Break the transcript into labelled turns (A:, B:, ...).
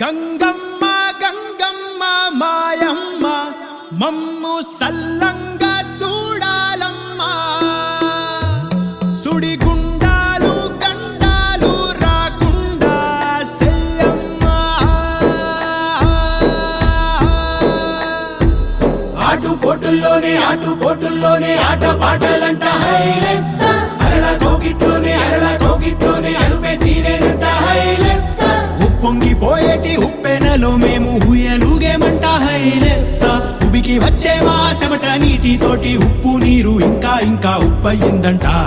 A: గంగమ్మ గంగమ్మ మాయమ్మ మమ్ము సల్లంగా చూడాలమ్మా సుడిగుండాలు గండాలు రాకుండా సెయ్యమ్మా ఆటుపోటుల్లోనే ఆట పాటలంట హైలెస్స అరల కోగిట్లోనే అలుపే తీరేనంట హైలెస్స ఉప్పొంగిపోయేటి ఉప్పెనలో మేము హుయలుగేమంట హైలెస్స ఉబికి వచ్చే మా చెమట నీటితోటి ఉప్పు నీరు ఇంకా ఉప్పయిందంట